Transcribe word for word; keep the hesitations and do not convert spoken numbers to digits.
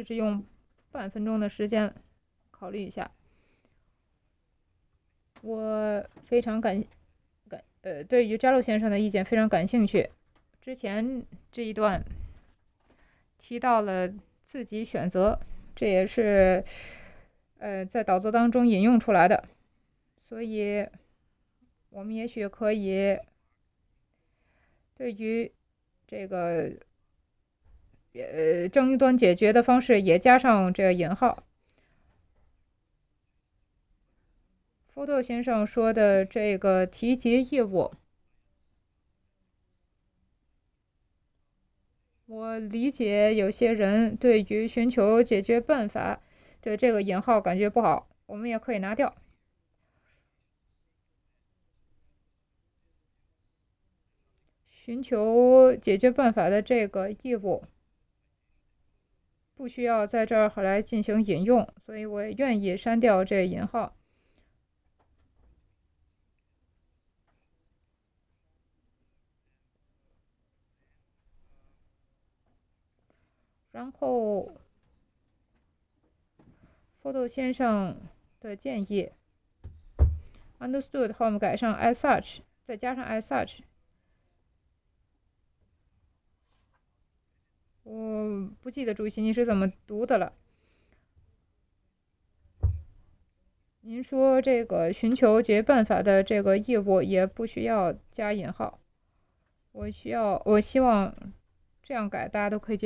试着用半分钟的时间考虑一下。我非常感感呃对于扎鲁先生的意见非常感兴趣。之前这一段提到了自己选择，这也是呃在导则当中引用出来的，所以我们也许可以对于这个呃争端解决的方式也加上这个引号。福特先生说的这个提及业务，我理解有些人对于寻求解决办法的这个引号感觉不好，我们也可以拿掉。寻求解决办法的这个义务不需要在这儿来进行引用，所以我也愿意删掉这引号。然后福特先生的建议 understood 后面改上 as such， 再加上 as such。 我不记得主席你是怎么读的了。您说这个寻求解决办法的这个义务也不需要加引号，我需要我希望这样改大家都可以接